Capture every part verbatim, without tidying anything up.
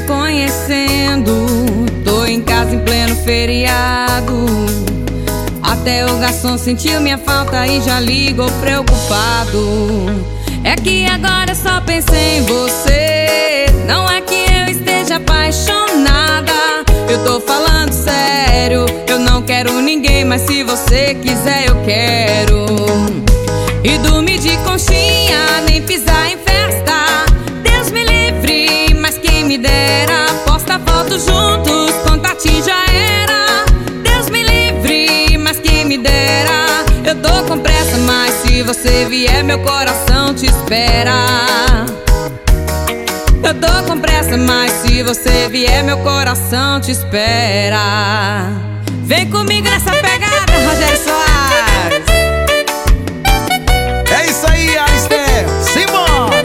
reconhecendo. Tô em casa em pleno feriado. Até o garçom sentiu minha falta e já ligou preocupado. É que agora eu só pensei em você. Não é que eu esteja apaixonada, eu tô falando sério. Eu não quero ninguém, mas se você quiser eu quero. E dormir de conchinha, nem pisar em festa. Deus me livre, mas quem me dera. Posta foto juntos, contatinho já era. Deus me livre, mas quem me dera. Eu tô com pressa, mas se você vier meu coração te espera. Eu tô com pressa, mas se você vier meu coração te espera. Vem comigo nessa pegada, Rogério Soares. É isso aí, Alister, simbora!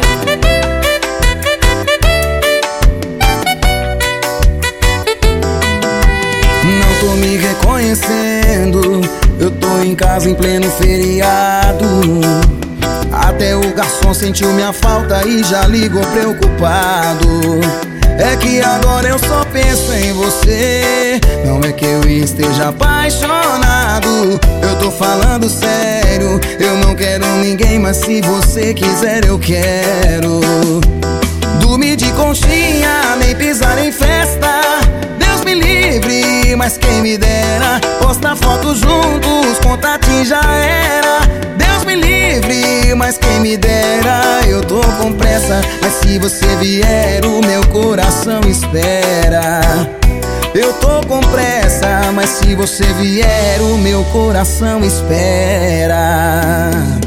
Não tô me reconhecendo, eu tô em casa em pleno feriado. Até o garçom sentiu minha falta e já ligou preocupado. É que agora eu só penso em você. Não é que eu esteja apaixonado, eu tô falando sério. Eu não quero ninguém, mas se você quiser eu quero. Dormir de conchinha, nem pisar em festa. Deus me livre, mas quem me dera. Posta foto juntos, contatinho já era. Deus me livre, mas quem me dera. Eu tô com pressa, mas se você vier o meu coração espera. Eu tô com pressa, mas se você vier o meu coração espera.